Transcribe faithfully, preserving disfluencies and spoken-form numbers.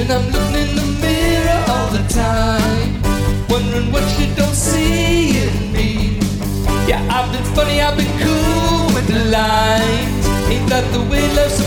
And I'm looking in the mirror all the time, wondering what you don't see in me. Yeah, I've been funny, I've been cool with the lines. Ain't that the way love's